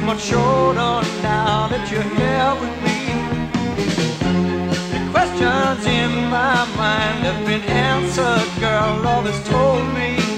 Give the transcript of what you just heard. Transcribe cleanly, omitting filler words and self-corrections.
much shorter now that you're here with me. The questions in my mind have been answered, girl. Love has told me